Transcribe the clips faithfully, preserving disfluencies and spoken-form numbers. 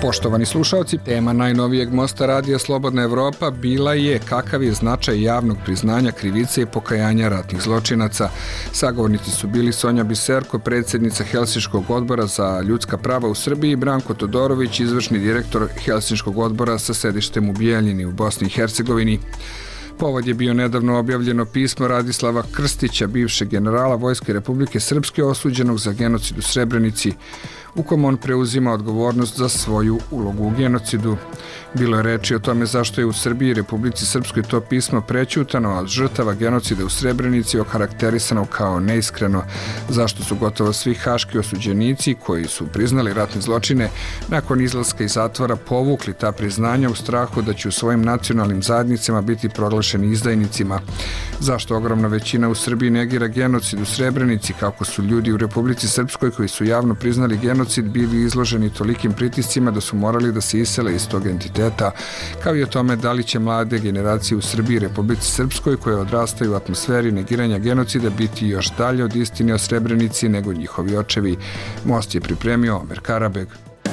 Poštovani slušalci, tema najnovijeg mosta radija Slobodna Evropa bila je kakav je značaj javnog priznanja krivice i pokajanja ratnih zločinaca. Sagovornici su bili Sonja Biserko, predsjednica Helsinškog odbora za ljudska prava u Srbiji, i Branko Todorović, izvršni direktor Helsinškog odbora sa sedištem u Bijeljini u Bosni i Hercegovini. Povod je bio nedavno objavljeno pismo Radislava Krstića, bivšeg generala Vojske Republike Srpske osuđenog za genocid u Srebrenici, u kom on preuzima odgovornost za svoju ulogu u genocidu. Bilo je reči o tome zašto je u Srbiji i Republici Srpskoj to pismo prećutano, a žrtava genocida u Srebrenici okarakterisano kao neiskreno, zašto su gotovo svi haški osuđenici koji su priznali ratne zločine nakon izlaska iz zatvora povukli ta priznanja u strahu da će u svojim nacionalnim zajednicama biti proglašeni izdajnicima, zašto ogromna većina u Srbiji negira genocid u Srebrenici, kako su ljudi u Republici Srpskoj koji su javno priznali genocid bili izloženi tolikim pritiscima da su morali da se isele iz tog entiteta, kao i o tome da li će mlade generacije u Srbiji i Republici Srpskoj koje odrastaju u atmosferi negiranja genocida biti još dalje od istine o Srebrenici nego njihovi očevi. Most je pripremio Omer Karabeg.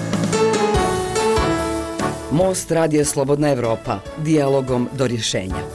Most radija Slobodna Evropa, dijalogom do rješenja.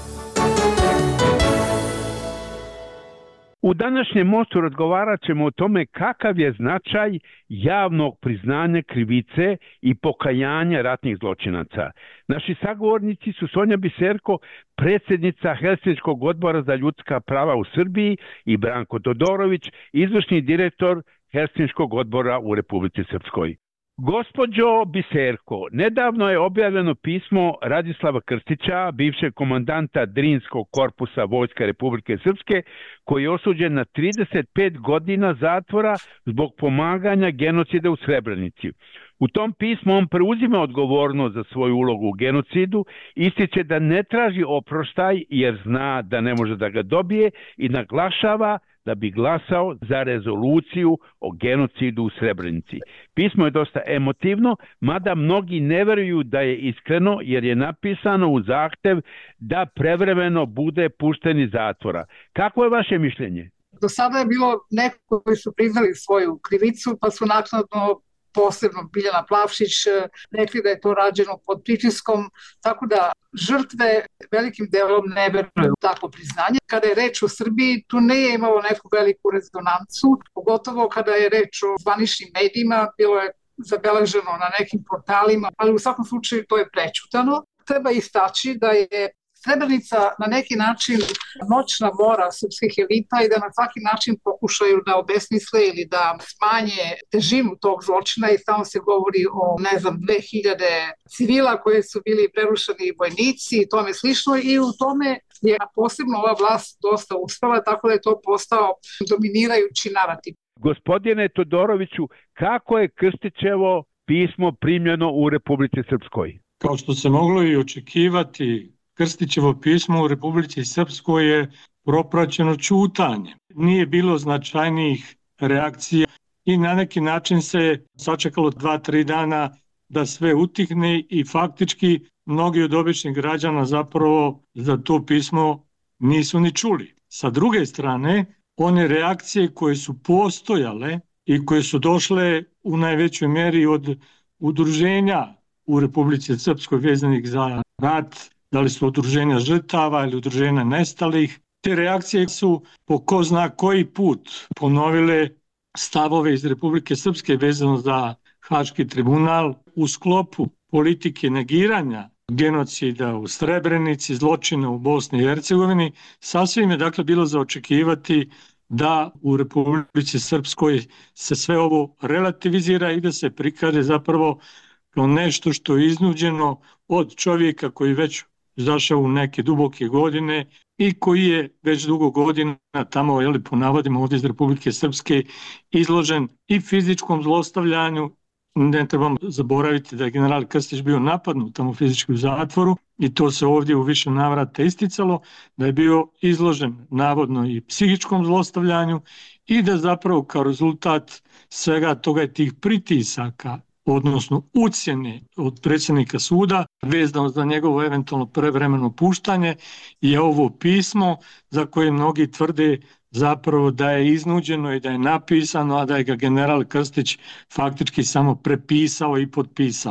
U današnjem mostu razgovarat ćemo o tome kakav je značaj javnog priznanja krivice i pokajanja ratnih zločinaca. Naši sagovornici su Sonja Biserko, predsjednica Helsinškog odbora za ljudska prava u Srbiji, i Branko Todorović, izvršni direktor Helsinškog odbora u Republici Srpskoj. Gospođo Biserko, nedavno je objavljeno pismo Radislava Krstića, bivšeg komandanta Drinskog korpusa Vojske Republike Srpske, koji je osuđen na trideset pet godina zatvora zbog pomaganja genocida u Srebrenici. U tom pismu on preuzima odgovornost za svoju ulogu u genocidu, ističe da ne traži oproštaj jer zna da ne može da ga dobije i naglašava da bi glasao za rezoluciju o genocidu u Srebrenici. Pismo je dosta emotivno, mada mnogi ne veruju da je iskreno jer je napisano u zahtev da prevremeno bude pušten iz zatvora. Kako je vaše mišljenje? Do sada je bilo neko koji su priznali svoju krivicu, pa su naknadno, posebno Biljana Plavšić, rekli da je to rađeno pod pritiskom, tako da žrtve velikim delom ne veruju takvo priznanje. Kada je reč o Srbiji, tu nije imalo neku veliku rezonancu, pogotovo kada je reč o zvaničnim medijima, bilo je zabeleženo na nekim portalima, ali u svakom slučaju to je prećutano. Treba istaći da je Srebrenica na neki način noćna mora srpskih elita i da na svaki način pokušaju da obesmisle ili da smanje težinu tog zločina, i samo se govori o, ne znam, dve hiljade civila koje su bili prerušeni vojnici i tome slično, i u tome je posebno ova vlast dosta uspela, tako da je to postao dominirajući narativ. Gospodine Todoroviću, kako je Krstićevo pismo primljeno u Republici Srpskoj? Kao što se moglo i očekivati, Krstićevo pismo u Republici Srpskoj je propraćeno ćutanjem. Nije bilo značajnijih reakcija i na neki način se sačekalo dva, tri dana da sve utihne i faktički mnogi od običnih građana zapravo za to pismo nisu ni čuli. Sa druge strane, one reakcije koje su postojale i koje su došle u najvećoj meri od udruženja u Republici Srpskoj vezanih za rat, da li su udruženja žrtava ili udruženja nestalih. Te reakcije su po ko zna koji put ponovile stavove iz Republike Srpske vezano za Haški tribunal u sklopu politike negiranja genocida u Srebrenici, zločina u Bosni i Hercegovini. Sasvim je dakle bilo za očekivati da u Republici Srpskoj se sve ovo relativizira i da se prikaže zapravo kao nešto što je iznuđeno od čovjeka koji već zašao u neke duboke godine i koji je već dugo godina tamo, jeli, po navodima ovdje iz Republike Srpske, izložen i fizičkom zlostavljanju. Ne trebamo zaboraviti da je general Krstić bio napadnut tamo fizički u zatvoru i to se ovdje u više navrata isticalo, da je bio izložen navodno i psihičkom zlostavljanju i da zapravo kao rezultat svega toga i tih pritisaka, odnosno ucjene od predsjednika suda vezano za njegovo eventualno prevremeno puštanje, je ovo pismo za koje mnogi tvrde zapravo da je iznuđeno i da je napisano, a da je ga general Krstić faktički samo prepisao i potpisao.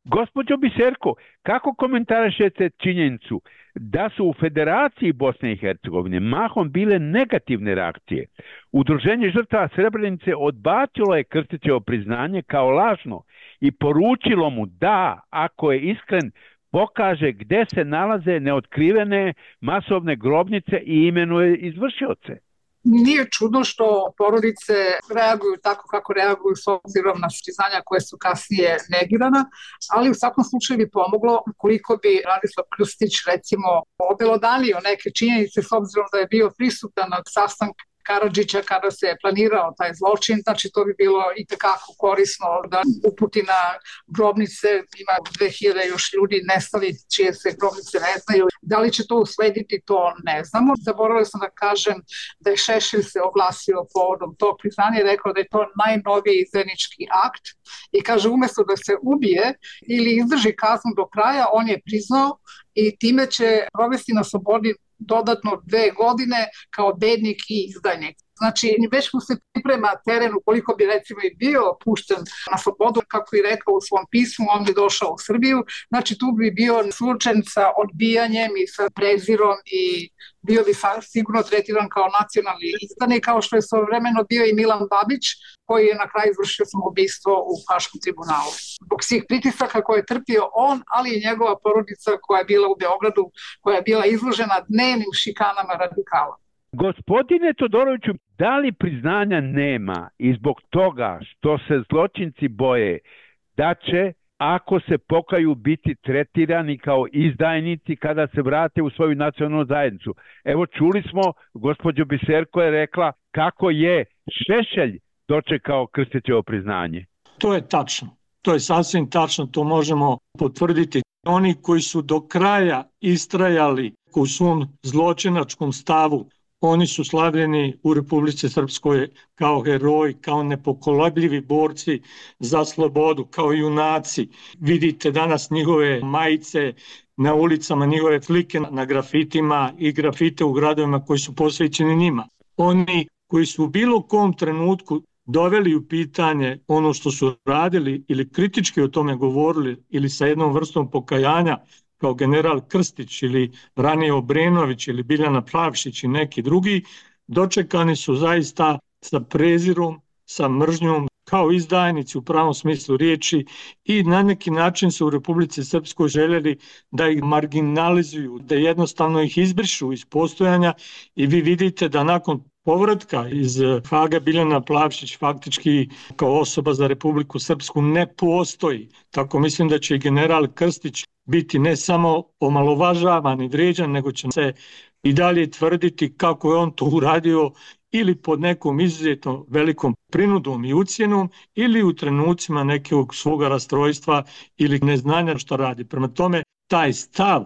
Gospođo Biserko, kako komentarišete činjenicu da su u Federaciji Bosne i Hercegovine mahom bile negativne reakcije? Udruženje žrtava Srebrenice odbacilo je Krstićevo priznanje kao lažno i poručilo mu da, ako je iskren, pokaže gde se nalaze neotkrivene masovne grobnice i imenuje izvršioce. Nije čudno što porodice reaguju tako kako reaguju s obzirom na priznanja koje su kasnije negirana, ali u svakom slučaju bi pomoglo koliko bi Radislav Krstić recimo obelodanio neke činjenice s obzirom da je bio prisutan na sastanku Karadžića kada se je planirao taj zločin, znači to bi bilo i tekako korisno da uputi na grobnice, ima dve hiljade još ljudi nestali čije se grobnice ne znaju. Da li će to uslediti, to ne znamo. Zaboravila sam da kažem da je Šešelj se oglasio povodom tog priznanja i rekao da je to najnoviji izdajnički akt i kaže umesto da se ubije ili izdrži kaznu do kraja, on je priznao i time će provesti na slobodi dodatno dve godine kao bednik i izdajnik. Znači, već mu se priprema teren ukoliko bi recimo i bio pušten na slobodu, kako je rekao u svom pismu, on bi došao u Srbiju, znači tu bi bio suočen sa odbijanjem i sa prezirom i bio bi sigurno tretiran kao nacionalni izdanik, kao što je svojevremeno bio i Milan Babić, koji je na kraju izvršio samoubistvo u Haškom tribunalu. Zbog svih pritisaka koje je trpio on, ali i njegova porodica koja je bila u Beogradu, koja je bila izložena dnevnim šikanama radikala. Gospodine Todoroviću, da li priznanja nema i zbog toga što se zločinci boje da će, ako se pokaju, biti tretirani kao izdajnici kada se vrate u svoju nacionalnu zajednicu? Evo, čuli smo, gospođo Biserko je rekla kako je Šešelj dočekao Krstićevo priznanje. To je tačno. To je sasvim tačno, to možemo potvrditi. Oni koji su do kraja istrajali u svom zločinačkom stavu, oni su slavljeni u Republici Srpskoj kao heroji, kao nepokolebljivi borci za slobodu, kao junaci. Vidite danas njihove majice na ulicama, njihove slike na grafitima i grafite u gradovima koji su posvećeni njima. Oni koji su u bilo kom trenutku doveli u pitanje ono što su radili ili kritički o tome govorili ili sa jednom vrstom pokajanja, kao general Krstić ili ranije Obrenović ili Biljana Plavšić i neki drugi, dočekani su zaista sa prezirom, sa mržnjom, kao izdajnici u pravom smislu riječi i na neki način su u Republici Srpskoj željeli da ih marginalizuju, da jednostavno ih izbrišu iz postojanja i vi vidite da nakon povratka iz Haga Biljana Plavšić faktički kao osoba za Republiku Srpsku ne postoji. Tako mislim da će i general Krstić biti ne samo omalovažavan i vrijeđan, nego će se i dalje tvrditi kako je on to uradio ili pod nekom izuzetno velikom prinudom i ucjenom ili u trenucima nekog svoga rastrojstva ili neznanja što radi. Prema tome, taj stav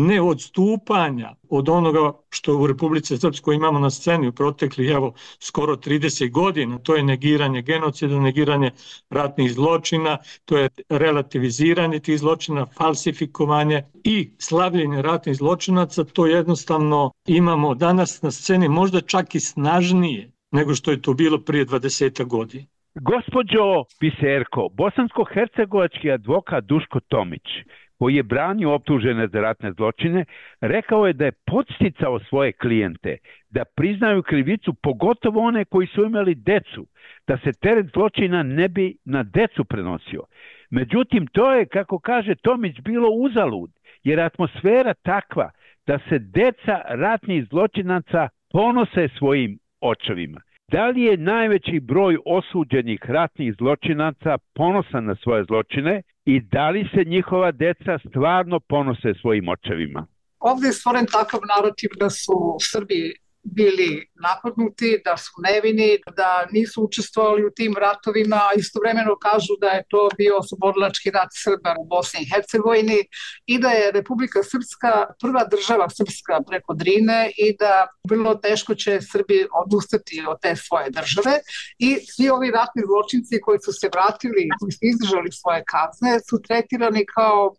neodstupanja od onoga što u Republici Srpskoj imamo na sceni u proteklih evo skoro trideset godina, to je negiranje genocida, negiranje ratnih zločina, to je relativiziranje tih zločina, falsifikovanje i slavljenje ratnih zločinaca, to jednostavno imamo danas na sceni možda čak i snažnije nego što je to bilo prije dvadeset godina. Gospođo Biserko, bosansko-hercegovački advokat Duško Tomić, koji je branio optužene za ratne zločine, rekao je da je podsticao svoje klijente da priznaju krivicu, pogotovo one koji su imali decu, da se teret zločina ne bi na decu prenosio. Međutim, to je, kako kaže Tomić, bilo uzalud, jer atmosfera takva da se deca ratnih zločinaca ponose svojim očevima. Da li je najveći broj osuđenih ratnih zločinaca ponosan na svoje zločine i da li se njihova deca stvarno ponose svojim očevima? Ovdje je stvoren takav narativ da su Srbi bili napadnuti, da su nevini, da nisu učestvovali u tim ratovima, a istovremeno kažu da je to bio oslobodilački rat Srba u Bosni i Hercegovini i da je Republika Srpska prva država srpska preko Drine i da vrlo teško će Srbi odustati od te svoje države i svi ovi ratni zločinci koji su se vratili, koji su izdržali svoje kazne, su tretirani kao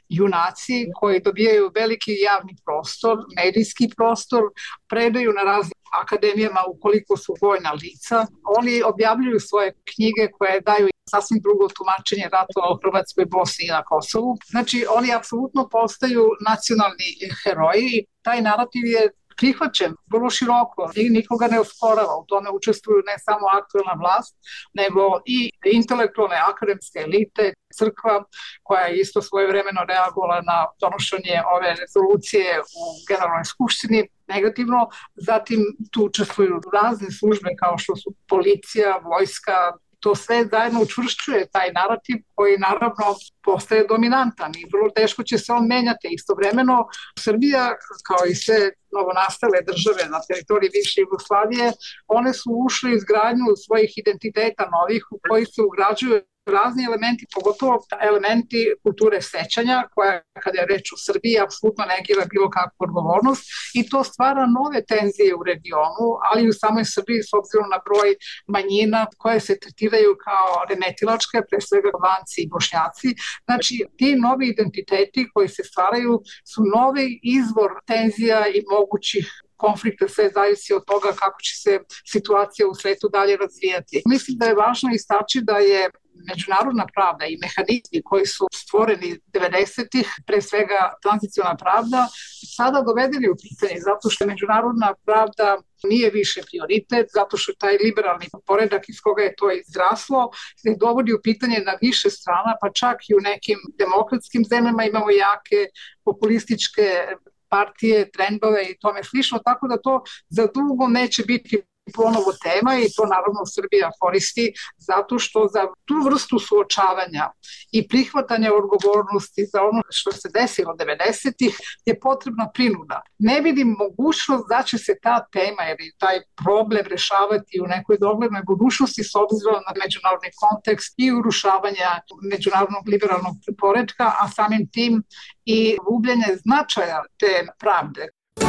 junaci koji dobijaju veliki javni prostor, medijski prostor, predaju na raznim akademijama ukoliko su vojna lica. Oni objavljuju svoje knjige koje daju sasvim drugo tumačenje ratova u Hrvatskoj, Bosni i na Kosovu. Znači, oni apsolutno postaju nacionalni heroji i taj narativ je prihvaćen vrlo široko, nikoga ne osporava, u tome učestvuju ne samo aktuelna vlast, nego i intelektualne akademske elite, crkva koja je isto svojevremeno reagovala na donošenje ove rezolucije u Generalnoj skupštini negativno, zatim tu učestvuju razne službe kao što su policija, vojska. To sve zajedno učvršćuje taj narativ koji naravno postaje dominantan i vrlo teško će se on menjati. Istovremeno Srbija, kao i sve novonastale države na teritoriji bivše Jugoslavije, one su ušle u izgradnju svojih identiteta novih u koji se ugrađuju razni elementi, pogotovo elementi kulture sećanja, koja kada je reč o Srbiji apsolutno negira bilo kakvu odgovornost i to stvara nove tenzije u regionu, ali i u samoj Srbiji s obzirom na broj manjina koje se tretiraju kao remetilačke, pre svega Albanci i Bošnjaci. Znači, ti novi identiteti koji se stvaraju su novi izvor tenzija i mogućih konflikta, sve zavisi od toga kako će se situacija u svetu dalje razvijati. Mislim da je važno istaći da je međunarodna pravda i mehanizmi koji su stvoreni devedesetih, pre svega tranziciona pravda, sada dovedeni u pitanje zato što međunarodna pravda nije više prioritet, zato što taj liberalni poredak iz koga je to izraslo se dovodi u pitanje na više strana, pa čak i u nekim demokratskim zemljama imamo jake populističke partije, trendove i tome slično, tako da to za dugo neće biti ponovo tema i to naravno Srbija koristi zato što za tu vrstu suočavanja i prihvatanja odgovornosti za ono što se desilo devedesetih je potrebna prinuda. Ne vidim mogućnost da će se ta tema ili taj problem rešavati u nekoj doglednoj budućnosti s obzirom na međunarodni kontekst i urušavanja međunarodnog liberalnog poretka, a samim tim i gubljenje značaja te pravde.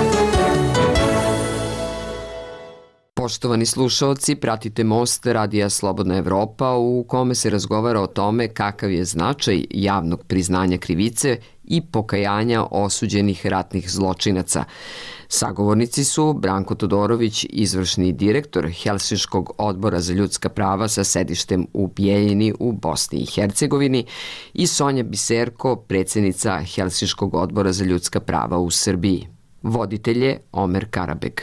Poštovani slušaoci, pratite Most Radija Slobodna Evropa u kome se razgovara o tome kakav je značaj javnog priznanja krivice i pokajanja osuđenih ratnih zločinaca. Sagovornici su Branko Todorović, izvršni direktor Helsinškog odbora za ljudska prava sa sedištem u Bijeljini u Bosni i Hercegovini i Sonja Biserko, predsjednica Helsinškog odbora za ljudska prava u Srbiji. Voditelj je Omer Karabeg.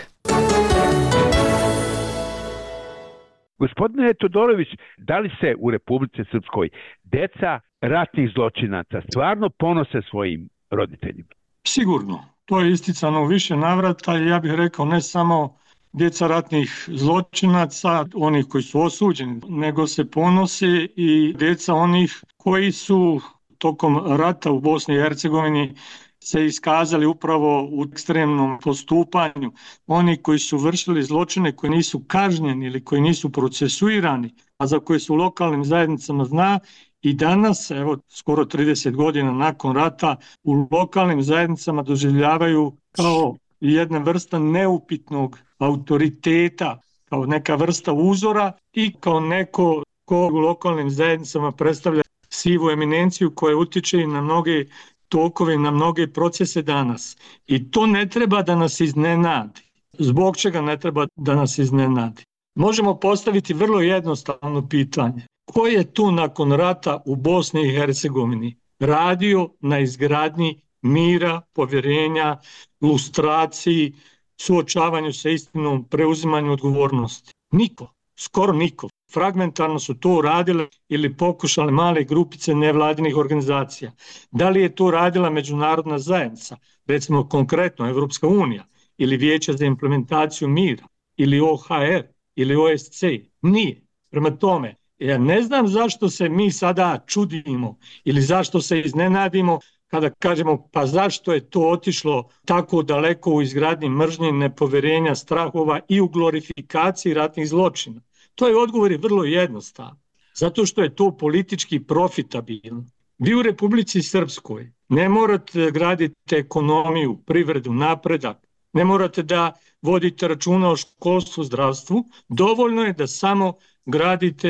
Gospodine Todorović, da li se u Republici Srpskoj deca ratnih zločinaca stvarno ponose svojim roditeljima? Sigurno. To je isticano u više navrata i ja bih rekao ne samo djeca ratnih zločinaca, onih koji su osuđeni, nego se ponose i djeca onih koji su tokom rata u Bosni i Hercegovini se iskazali upravo u ekstremnom postupanju. Oni koji su vršili zločine koji nisu kažnjeni ili koji nisu procesuirani, a za koje su u lokalnim zajednicama zna i danas, evo skoro trideset godina nakon rata, u lokalnim zajednicama doživljavaju kao jedna vrsta neupitnog autoriteta, kao neka vrsta uzora i kao neko ko u lokalnim zajednicama predstavlja sivu eminenciju koja utiče i na mnoge tokove, na mnoge procese danas. I to ne treba da nas iznenadi. Zbog čega ne treba da nas iznenadi? Možemo postaviti vrlo jednostavno pitanje. Ko je tu nakon rata u Bosni i Hercegovini radio na izgradnji mira, povjerenja, lustraciji, suočavanju sa istinom, preuzimanju odgovornosti? Niko, skoro niko. Fragmentarno su to uradile ili pokušale male grupice nevladinih organizacija. Da li je to radila međunarodna zajednica, recimo konkretno Evropska unija ili Vijeće za implementaciju mira ili O H R ili O S C? Nije. Prema tome, ja ne znam zašto se mi sada čudimo ili zašto se iznenadimo kada kažemo pa zašto je to otišlo tako daleko u izgradnji mržnje, nepoverenja, strahova i u glorifikaciji ratnih zločina. To je odgovor je vrlo jednostavan. Zato što je to politički profitabilno. Vi u Republici Srpskoj ne morate graditi ekonomiju, privredu, napredak. Ne morate da vodite računa o školstvu, zdravstvu. Dovoljno je da samo gradite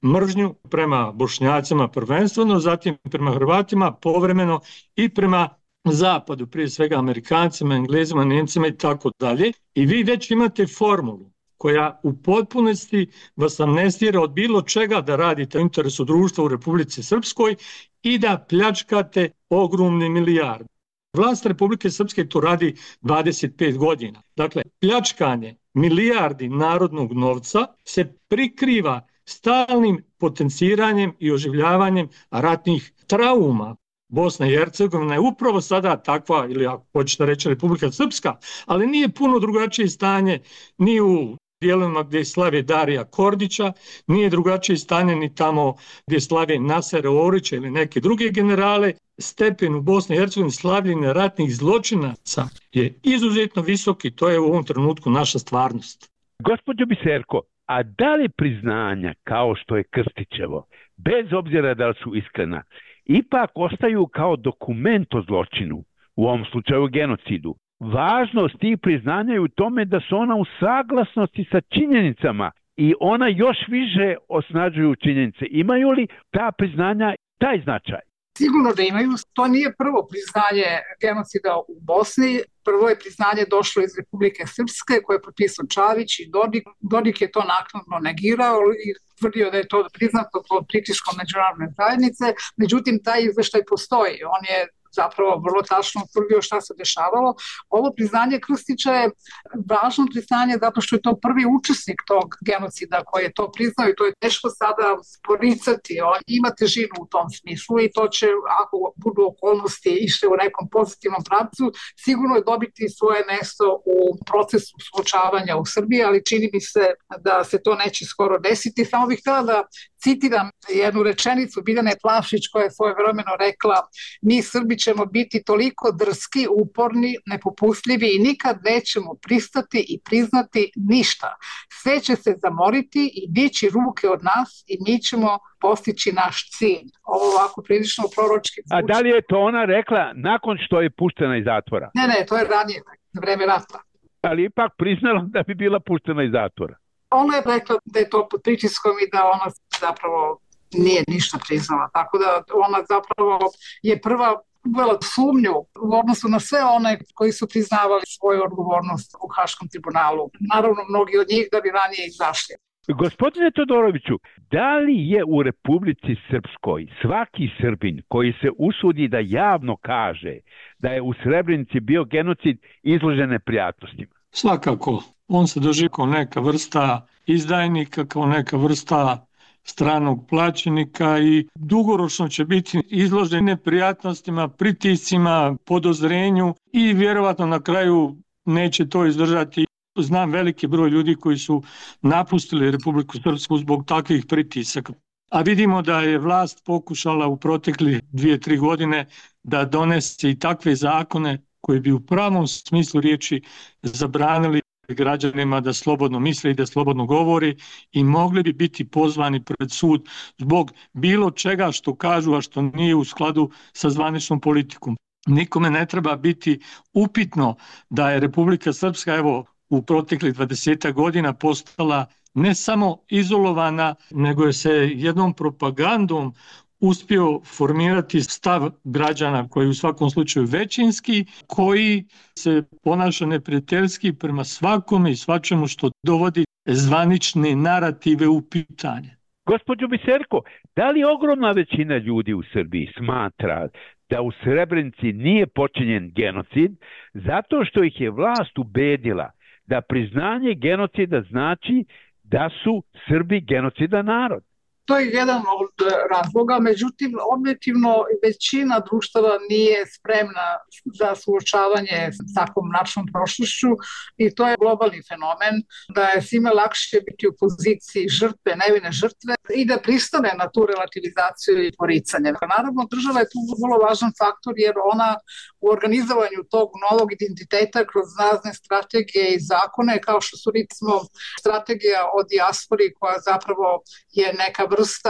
mržnju prema Bošnjacima prvenstveno, zatim prema Hrvatima povremeno i prema Zapadu, prije svega Amerikancima, Englezima, Nemcima i tako dalje. I vi već imate formulu koja u potpunosti vas amnestira od bilo čega da radite u interesu društva u Republici Srpskoj i da pljačkate ogromne milijarde. Vlast Republike Srpske to radi dvadeset pet godina. Dakle, pljačkanje milijardi narodnog novca se prikriva stalnim potenciranjem i oživljavanjem ratnih trauma. Bosna i Hercegovina je upravo sada takva, ili ako hoćete reći Republika Srpska, ali nije puno drugačije stanje ni u dijelovima gdje slave Darija Kordića, nije drugačije stanje ni tamo gdje slave Nasera Orića ili neke druge generale. Stepen u Bosni i Hercegovini slavljenja ratnih zločinaca je izuzetno visok i to je u ovom trenutku naša stvarnost. Gospođo Biserko, a da li priznanja kao što je Krstićevo, bez obzira da li su iskrena, ipak ostaju kao dokument o zločinu, u ovom slučaju genocidu? Važnost tih priznanja je u tome da su ona u saglasnosti sa činjenicama i ona još više osnažuju činjenice. Imaju li ta priznanja taj značaj? Sigurno da imaju. To nije prvo priznanje genocida u Bosni. Prvo je priznanje došlo iz Republike Srpske koje je potpisao Čavić i Dodik. Dodik je to naknadno negirao i tvrdio da je to priznato pod pritiskom međunarodne zajednice. Međutim, taj izveštaj postoji. On je zapravo vrlo tačno utvrdio šta se dešavalo. Ovo priznanje Krstića je važno priznanje zato što je to prvi učesnik tog genocida koji je to priznao i to je teško sada poricati. On ima težinu u tom smislu i to će, ako budu okolnosti išle u nekom pozitivnom pravcu, sigurno je dobiti svoje mesto u procesu suočavanja u Srbiji, ali čini mi se da se to neće skoro desiti. Samo bih htjela da citiram jednu rečenicu Biljane Plavšić koja je svojevremeno rekla: mi Srbi ćemo biti toliko drski, uporni, nepopustljivi i nikad nećemo pristati i priznati ništa. Sve će se zamoriti i dići ruke od nas i mi ćemo postići naš cilj. Ovo ovako prilično proročki zvuči. A da li je to ona rekla nakon što je puštena iz zatvora? Ne, ne, to je ranije, za vreme rata. Ali ipak priznala da bi bila puštena iz zatvora. Ona je rekla da je to pod pritiskom i da ona zapravo nije ništa priznala. Tako da ona zapravo je prva uvela sumnju u odnosu na sve one koji su priznavali svoju odgovornost u Haškom tribunalu. Naravno, mnogi od njih da bi ranije izašli. Gospodine Todoroviću, da li je u Republici Srpskoj svaki Srbin koji se usudi da javno kaže da je u Srebrenici bio genocid izložen neprijatnostima? Svakako. On se doživi kao neka vrsta izdajnika, kao neka vrsta stranog plaćenika i dugoročno će biti izložen neprijatnostima, pritiscima, podozrenju i vjerovatno na kraju neće to izdržati. Znam veliki broj ljudi koji su napustili Republiku Srpsku zbog takvih pritisaka. A vidimo da je vlast pokušala u proteklih dvije, tri godine da donese i takve zakone koji bi u pravom smislu riječi zabranili građanima da slobodno misle i da slobodno govori i mogli bi biti pozvani pred sud zbog bilo čega što kažu, a što nije u skladu sa zvaničnom politikom. Nikome ne treba biti upitno da je Republika Srpska evo u proteklih dvadesetak godina postala ne samo izolovana, nego je se jednom propagandom uspio formirati stav građana koji je u svakom slučaju većinski, koji se ponaša neprijateljski prema svakome i svačemu što dovodi zvanične narative u pitanje. Gospođo Biserko, da li ogromna većina ljudi u Srbiji smatra da u Srebrenici nije počinjen genocid zato što ih je vlast ubedila da priznanje genocida znači da su Srbi genocidan narod? To je jedan od razloga, međutim, objektivno većina društava nije spremna za suočavanje s takvom načnom prošlošću i to je globalni fenomen, da je svima lakše biti u poziciji žrtve, nevine žrtve i da pristane na tu relativizaciju i poricanje. Naravno, država je tu vrlo važan faktor jer ona u organizovanju tog novog identiteta kroz razne strategije i zakone, kao što su recimo strategija o dijaspori koja zapravo je neka vrsta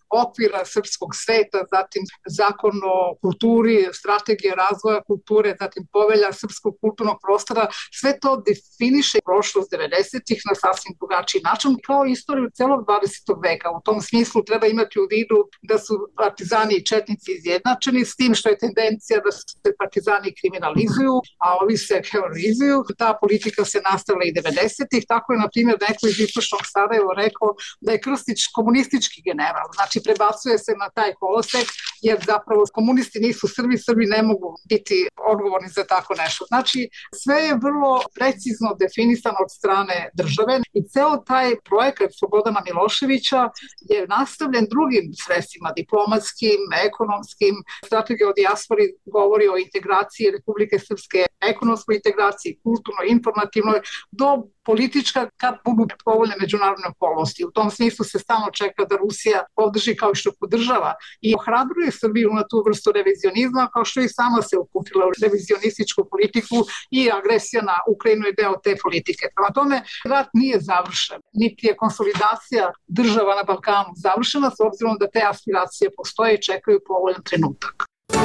okvira srpskog sveta, zatim zakon o kulturi, strategija razvoja kulture, zatim povelja srpskog kulturnog prostora, sve to definiše prošlost devedesetih na sasvim drugačiji način, kao istoriju celog dvadesetog veka. U tom smislu treba imati u vidu da su partizani i četnici izjednačeni, s tim što je tendencija da se partizani kriminalizuju, a ovi se heroizuju. Ta politika se nastavila i devedesetih, tako je, na primjer, neko iz istočnog Sarajeva rekao da je Krstić komunistički general, znači prebacuje se na taj kolosek, jer zapravo komunisti nisu Srbi, Srbi ne mogu biti odgovorni za tako nešto. Znači, sve je vrlo precizno definisano od strane države i ceo taj projekat Slobodana Miloševića je nastavljen drugim sredstvima, diplomatskim, ekonomskim. Strategija o dijaspori govori o integraciji Republike Srpske, ekonomskoj integraciji, kulturnoj, informativnoj, do politička kad budu povoljne međunarodne okolnosti. U tom smislu se stalno čeka da Rusija podrži kao što podržava i ohrabruje Srbiju na tu vrstu revizionizma, kao što i sama se uputila u revizionističku politiku i agresija na Ukrajinu je deo te politike. Prema tome, rat nije završen, niti je konsolidacija država na Balkanu završena, s obzirom da te aspiracije postoje i čekaju povoljan trenutak.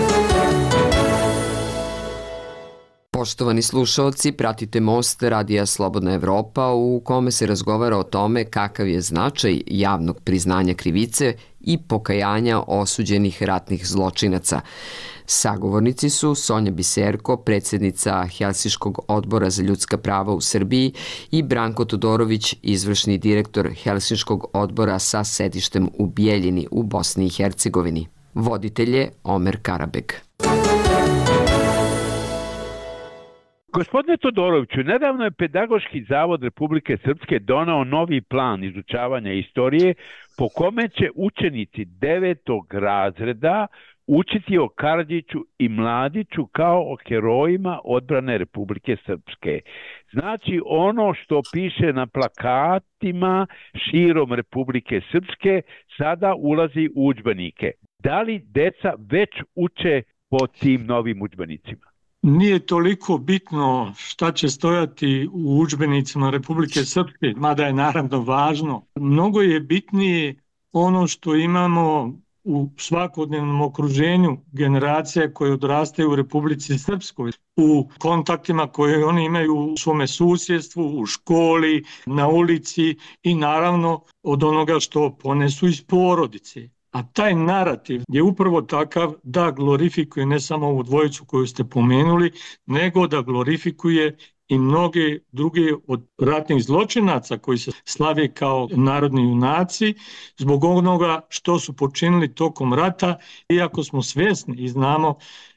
Poštovani slušaoci, pratite Most Radija Slobodna Evropa u kome se razgovara o tome kakav je značaj javnog priznanja krivice i pokajanja osuđenih ratnih zločinaca. Sagovornici su Sonja Biserko, predsjednica Helsinškog odbora za ljudska prava u Srbiji i Branko Todorović, izvršni direktor Helsinškog odbora sa sedištem u Bijeljini u Bosni i Hercegovini. Voditelj je Omer Karabeg. Gospodine Todoroviću, nedavno je Pedagoški zavod Republike Srpske donao novi plan izučavanja istorije po kome će učenici devetog razreda učiti o Karadžiću i Mladiću kao o herojima odbrane Republike Srpske. Znači ono što piše na plakatima širom Republike Srpske sada ulazi u udžbenike. Da li deca već uče po tim novim udžbenicima? Nije toliko bitno šta će stojati u udžbenicima Republike Srpske, mada je naravno važno. Mnogo je bitnije ono što imamo u svakodnevnom okruženju generacija koje odrastaju u Republici Srpskoj, u kontaktima koje oni imaju u svome susjedstvu, u školi, na ulici i naravno od onoga što ponesu iz porodice. A taj narativ je upravo takav da glorifikuje ne samo ovu dvojicu koju ste pomenuli, nego da glorifikuje i mnoge druge od ratnih zločinaca koji se slave kao narodni junaci zbog onoga što su počinili tokom rata, iako smo svjesni i znamo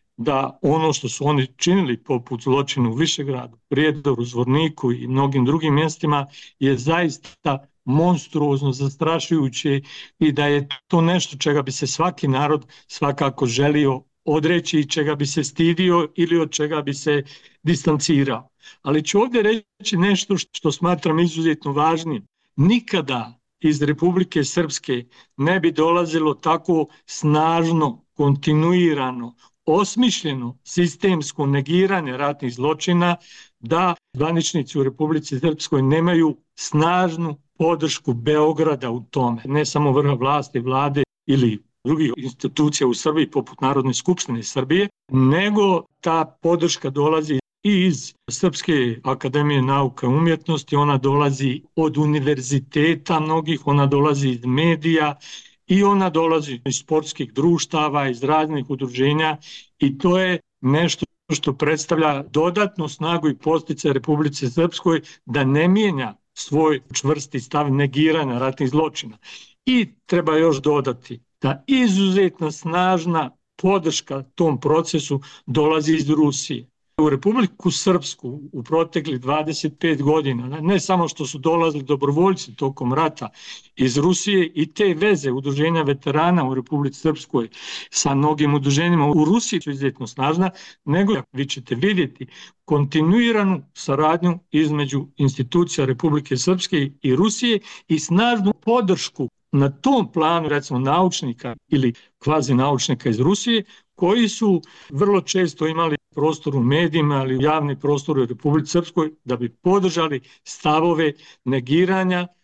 da ono što su oni činili poput zločina u Višegradu, Prijedoru, Zvorniku i mnogim drugim mjestima je zaista monstruozno, zastrašujuće i da je to nešto čega bi se svaki narod svakako želio odreći i čega bi se stidio ili od čega bi se distancirao. Ali ću ovdje reći nešto što smatram izuzetno važnim. Nikada iz Republike Srpske ne bi dolazilo tako snažno, kontinuirano, osmišljeno sistemsko negiranje ratnih zločina da zvaničnici u Republici Srpskoj nemaju snažnu podršku Beograda u tome. Ne samo vrha vlasti, vlade ili drugih institucija u Srbiji poput Narodne skupštine Srbije, nego ta podrška dolazi i iz Srpske akademije nauka i umjetnosti, ona dolazi od univerziteta mnogih, ona dolazi iz medija i ona dolazi iz sportskih društava, iz raznih udruženja i to je nešto što predstavlja dodatnu snagu i podsticaj Republici Srpskoj da ne mijenja svoj čvrsti stav negiranja ratnih zločina. I treba još dodati da izuzetno snažna podrška tom procesu dolazi iz Rusije. U Republiku Srpsku u proteklih dvadeset pet godina, ne samo što su dolazili dobrovoljci tokom rata iz Rusije i te veze udruženja veterana u Republici Srpskoj sa mnogim udruženjima u Rusiji su izuzetno snažna, nego vi ćete vidjeti kontinuiranu saradnju između institucija Republike Srpske i Rusije i snažnu podršku na tom planu, recimo naučnika ili kvazi naučnika iz Rusije, koji su vrlo često imali prostor u medijima, ali javni prostor u Republici Srpskoj da bi podržali stavove negiranja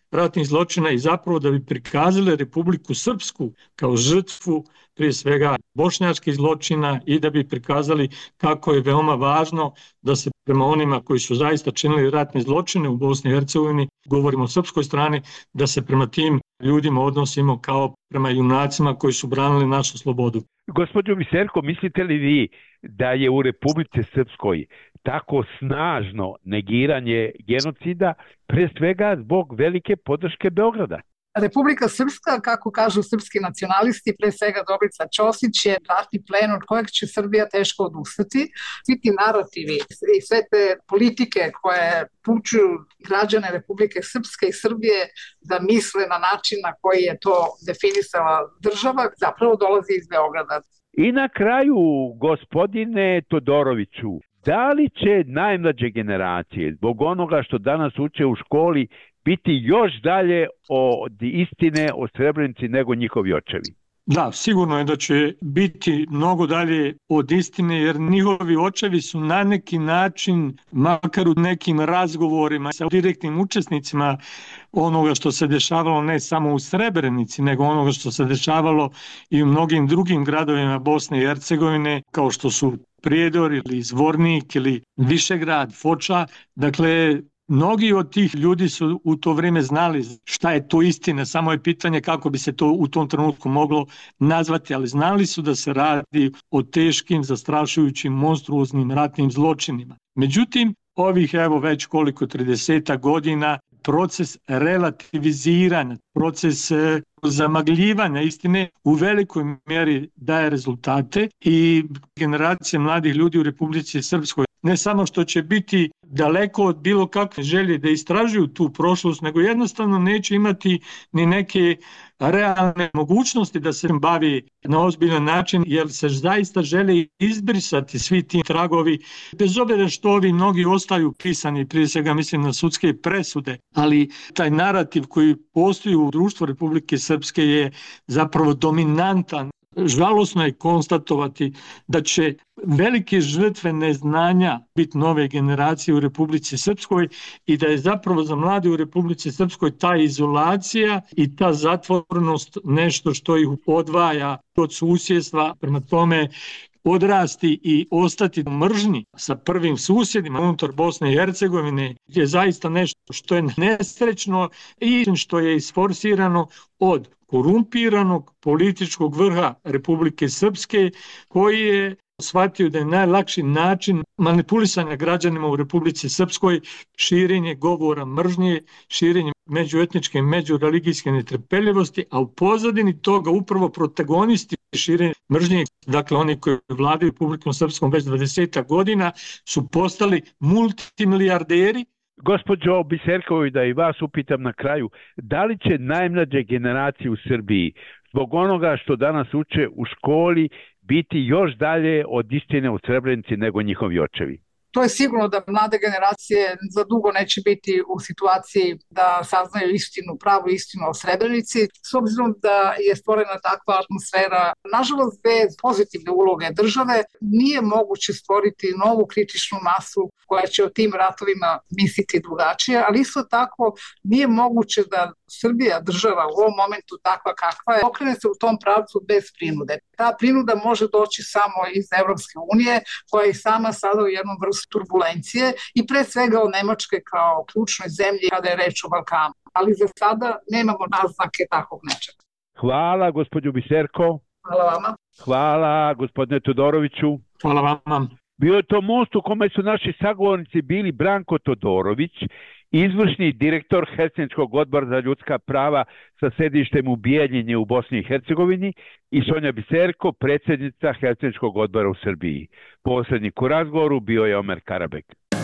ratnih zločina i zapravo da bi prikazale Republiku Srpsku kao žrtvu prije svega bošnjačkih zločina i da bi prikazali kako je veoma važno da se prema onima koji su zaista činili ratne zločine u Bosni i Hercegovini, govorimo o srpskoj strani, da se prema tim ljudima odnosimo kao prema junacima koji su branili našu slobodu. Gospođo Biserko, mislite li vi da je u Republici Srpskoj tako snažno negiranje genocida pre svega zbog velike podrške Beograda? Republika Srpska, kako kažu srpski nacionalisti, pre svega Dobrica Ćosić, je ratni plen od kojeg će Srbija teško odustati. Svi ti narativi i sve te politike koje pučuju građane Republike Srpske i Srbije da misle na način na koji je to definisala država, zapravo dolazi iz Beograda. I na kraju, gospodine Todoroviću, da li će najmlađe generacije zbog onoga što danas uče u školi biti još dalje od istine o Srebrenici nego njihovi očevi? Da, sigurno je da će biti mnogo dalje od istine, jer njihovi očevi su na neki način, makar u nekim razgovorima sa direktnim učesnicima onoga što se dešavalo ne samo u Srebrenici, nego onoga što se dešavalo i u mnogim drugim gradovima Bosne i Hercegovine, kao što su Prijedor ili Zvornik ili Višegrad, Foča. Dakle, mnogi od tih ljudi su u to vrijeme znali šta je to istina, samo je pitanje kako bi se to u tom trenutku moglo nazvati, ali znali su da se radi o teškim, zastrašujućim, monstruoznim ratnim zločinima. Međutim, ovih evo već koliko trideset godina proces relativiziranja, proces zamagljivanja istine u velikoj mjeri daje rezultate i generacije mladih ljudi u Republici Srpskoj ne samo što će biti daleko od bilo kakve želje da istražuju tu prošlost, nego jednostavno neće imati ni neke realne mogućnosti da se bavi na ozbiljan način, jer se zaista žele izbrisati svi ti tragovi, bez obzira što ovi mnogi ostaju pisani, prije svega mislim na sudske presude, ali taj narativ koji postoji u društvu Republike Srpske je zapravo dominantan. Žalosno je konstatovati da će velike žrtve neznanja biti nove generacije u Republici Srpskoj i da je zapravo za mlade u Republici Srpskoj ta izolacija i ta zatvorenost nešto što ih odvaja od susjedstva. Prema tome, odrasti i ostati u mržnji sa prvim susjedima unutar Bosne i Hercegovine je zaista nešto što je nesrećno i što je isforsirano od korumpiranog političkog vrha Republike Srpske, koji je shvatio da je najlakši način manipulisanja građanima u Republici Srpskoj širenje govora mržnje, širenje međuetničke i međureligijske netrpeljivosti, a u pozadini toga upravo protagonisti širenja mržnje, dakle oni koji vladaju Republikom Srpskom već dvadeset godina, su postali multimilijarderi. Gospođo Biserković, da i vas upitam na kraju, da li će najmlađe generacije u Srbiji zbog onoga što danas uče u školi biti još dalje od istine u Srebrenici nego njihovi očevi? To je sigurno da mlade generacije za dugo neće biti u situaciji da saznaju istinu, pravu istinu o Srebrenici, s obzirom da je stvorena takva atmosfera. Nažalost, bez pozitivne uloge države nije moguće stvoriti novu kritičnu masu koja će o tim ratovima misliti drugačije, ali isto tako nije moguće da Srbija, država u ovom momentu takva kakva je, okrene se u tom pravcu bez prinude. Ta prinuda može doći samo iz Evropske unije, koja je sama sada u jednom vrstu turbulencije i pre svega o Nemačke kao ključnoj zemlji kada je reč o Balkanu. Ali za sada nemamo naznake takvog nečega. Hvala, gospođo Biserko. Hvala vama. Hvala, gospodine Todoroviću. Hvala vama. Bio je to most u kome su naši sagovornici bili Branko Todorović, izvršni direktor Helsinškog odbora za ljudska prava sa sedištem u Bijeljini u Bosni i Hercegovini i Sonja Biserko, predsjednica Helsinškog odbora u Srbiji. Posrednik u razgovoru bio je Omer Karabek.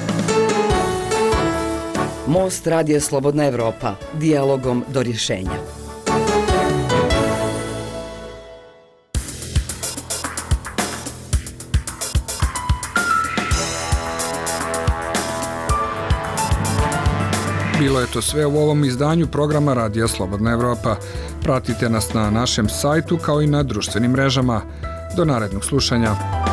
Most Radija Slobodna Evropa. Dijalogom do rješenja. Bilo je to sve u ovom izdanju programa Radija Slobodna Evropa. Pratite nas na našem sajtu kao i na društvenim mrežama. Do narednog slušanja.